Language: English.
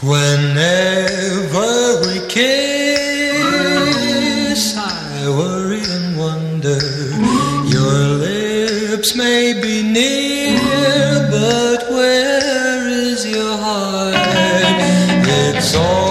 Whenever we kiss, I worry and wonder. Your lips may be near, but where is your heart? It's all